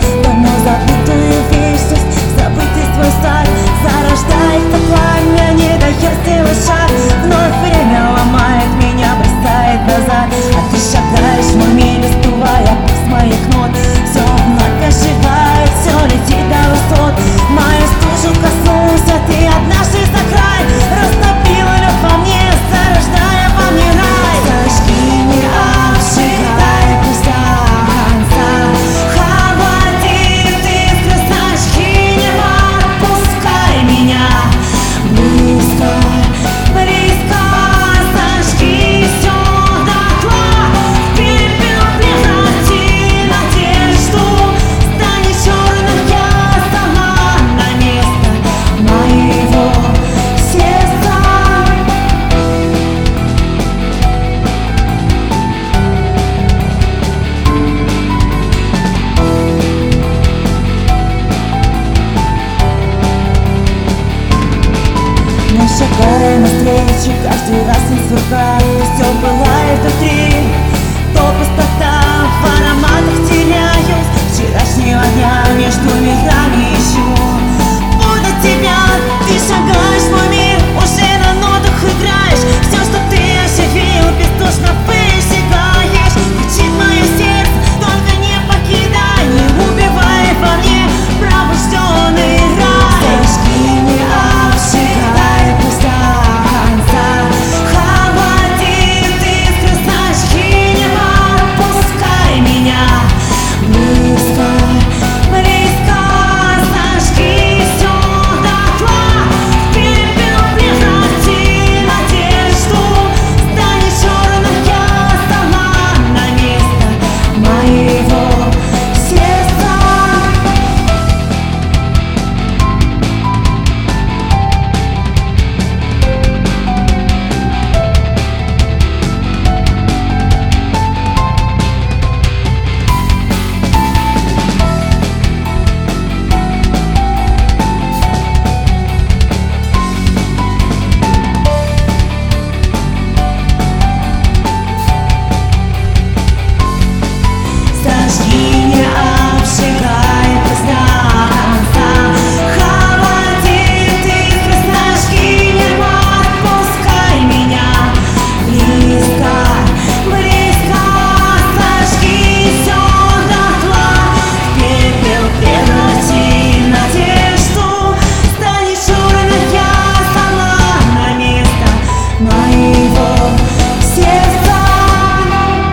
давно забытую вечность, забытый твой сад зарождает то пламя, не дает сделать шаг. Вновь время ломает меня, бросает назад, а ты шагаешь в мой мир, раздувая пульс моих нот. Все вновь оживает, все летит до высот. Мою стужу коснулся ты однажды за край, растопила лед во мне, зарождая во мне рай. Зажги, не обжигай, пусть до конца холодит искры, зажги, не отпускай меня. Близко, близко, зажги все дотла, в пепел преврати надежду, станет черным, я сама на место моего сердца. Мы шагаем навстречу, каждый раз не сверкает, все пылает внутри.